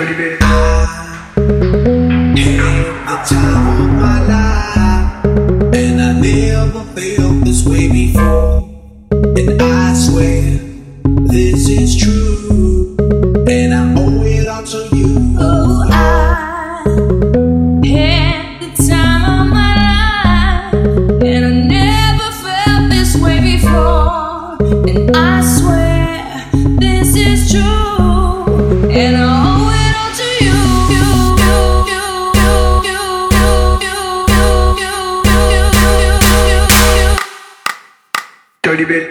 Dirty bit. I had the time of my life, and I never felt this way before. And I swear this is true, and I owe it all to you. Oh, I had the time of my life, and I never felt this way before. And I swear this is true, and I owe it all to you. Dirty bit.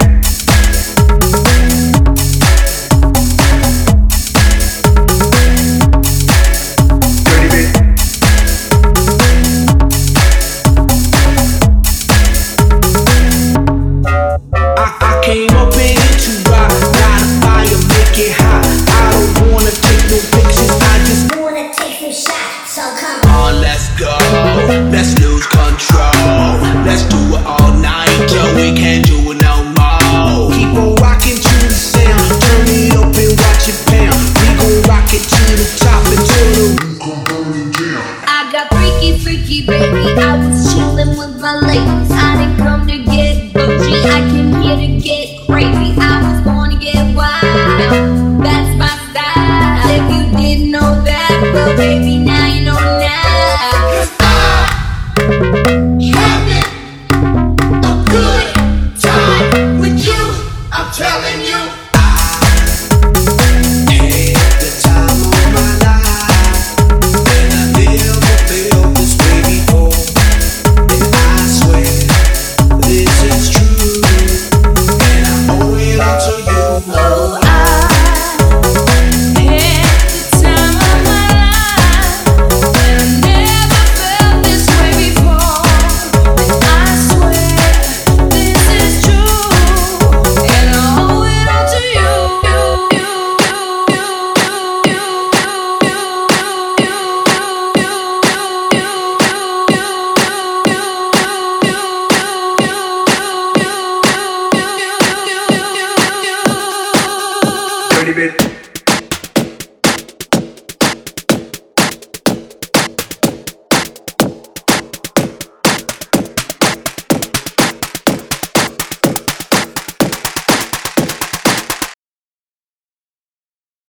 I came up in it to rock, light a fire, make it hot. I don't wanna take no pictures, I just wanna take some shots, so come on, let's go. Let's lose control. Let's do it all night, till we can't do it no more. Keep on rocking to the sound, turn it up and watch it pound. We gon' rock it to the top until the roof come burning down. I got freaky, freaky, baby. I was chillin' with my ladies. I didn't come to get bougie, I came here to get crazy. I was born to get wild, that's my style. If you didn't know that, well, baby,